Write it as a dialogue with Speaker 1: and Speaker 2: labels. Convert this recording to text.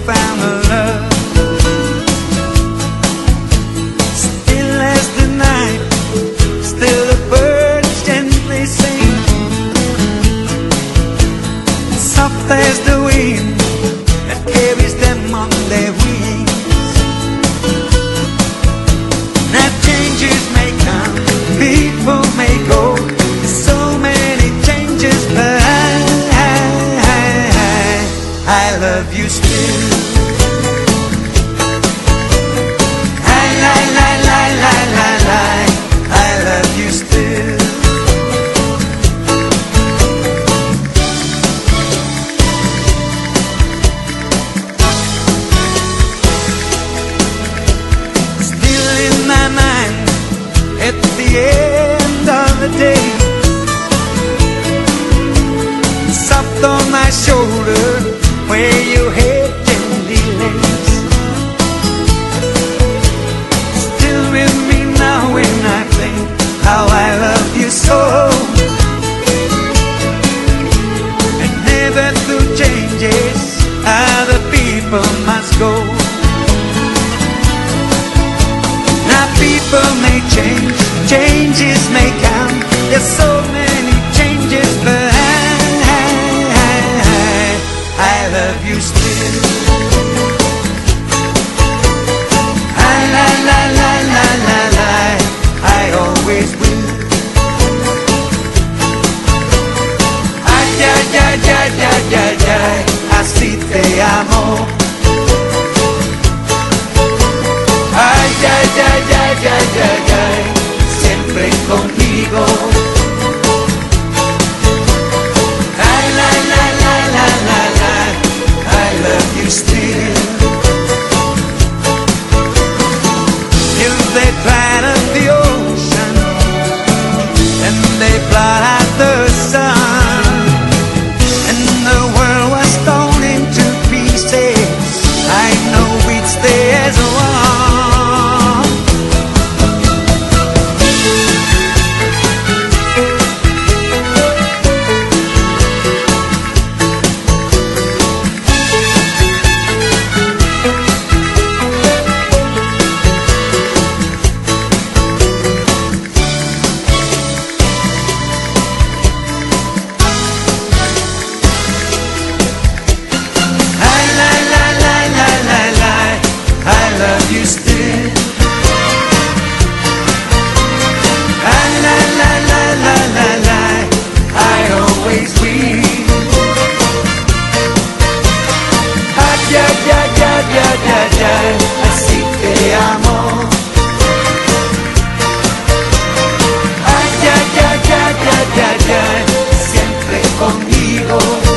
Speaker 1: found a love. Still as the night, still the birds gently sing, soft as the wind that carries them on their wings. Now changes may come, people may go, so many changes, but I love you still. I love you still. Still in my mind at the end of the day, soft on my shoulder where your head gently lays. Still with me now when I think how I love you so, and never through changes other people must go. Now people may change, changes may come, there's so many changes, but I love you still. I always will. Así te amo. Siempre contigo. I love you still. Till they dried up the ocean and they blot out the sun, and the world was torn into pieces, I know we'd stay as one. I love you still. I always will. Así te amo. Siempre conmigo.